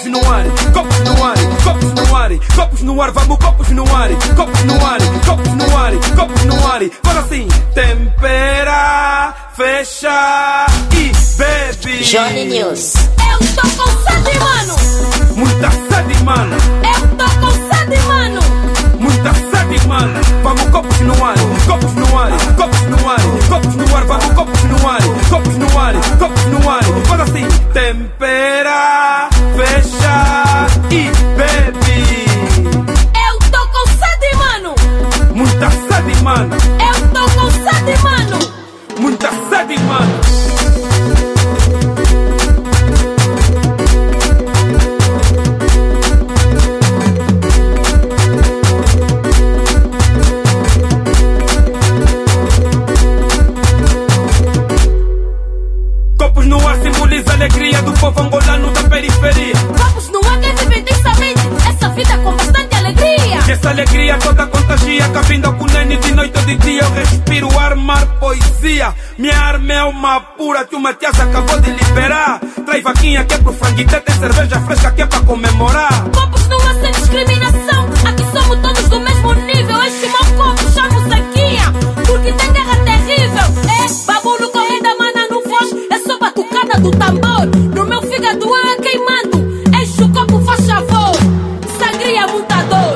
copos no ar, copos no ar, copos no ar, copos no ar, vamos copos no ar, copos no ar, copos no ar, copos no ar. Fala assim, tempera, fecha e bebe. Johnny News. Eu tô com sede, mano. Muita sede, mano. Eu tô com sede, mano. Muita sede, mano. Vamos copos no ar, copos no ar, copos no ar, copos no ar, vamos copos no ar, copos no ar, copos no ar. Fala assim, tempera, fecha e bebe. Eu tô com sede, mano. Muita sede, mano. Eu tô com sede, mano. Muita sede, mano. Copos no ar simboliza a alegria do povo angolano da periferia. Copos no ar, quem vive intensamente essa vida com bastante alegria. E essa alegria toda contagia, cabindo com nene de noite ou de dia. Eu respiro ar, mar, poesia. Minha arma é uma pura que o Matias acabou de liberar. Traz vaquinha que é pro franguité, tem cerveja fresca que é pra comemorar. Copos no ar sem discriminação, aqui somos todos do mesmo nível. Este meu copo chamo sequinha, porque tem guerra terrível. É babulo, corrida, mana no voz, é só batucada do tambor. No meu fígado é queimando, enche o copo, faz favor. Sangria, muita dor.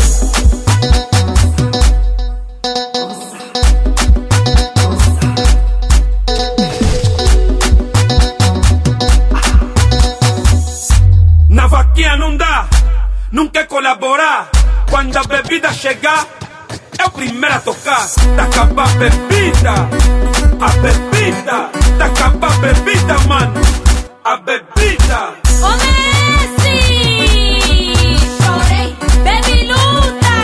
Na vaquinha não dá, não quer colaborar. Quando a bebida chegar, é o primeiro a tocar. Tá acabando a bebida, tá acabando a bebida, mano. A bebida. Ô Messi, chorei, baby luta.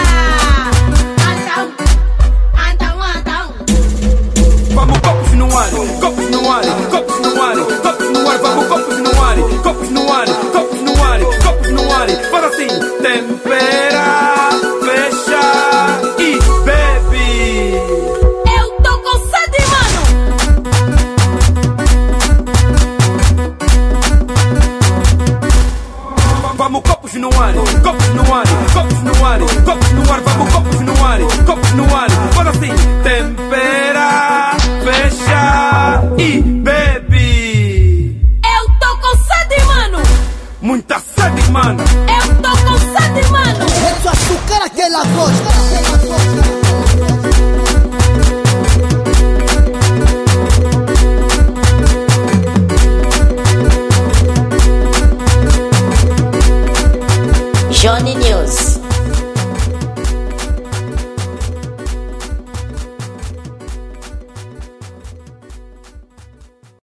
Andão. Vamos copos no ar, copos no ar, copos no ar, copos no ar, vamos copos no ar, copos no ar, copos no ar, copos no ar. Fala assim, tempera, fecha e bebe. Eu tô com sede, mano. Vamos copos no ar, copos no ar, copos no ar, copos no ar, vamos copos no ar, copos no ar. Fala assim, tempera, fecha e bebe. Eu tô com sede, mano. Muita sede, mano. Eu tô com sede, mano. É só açúcar que ela gosta. Johnny News.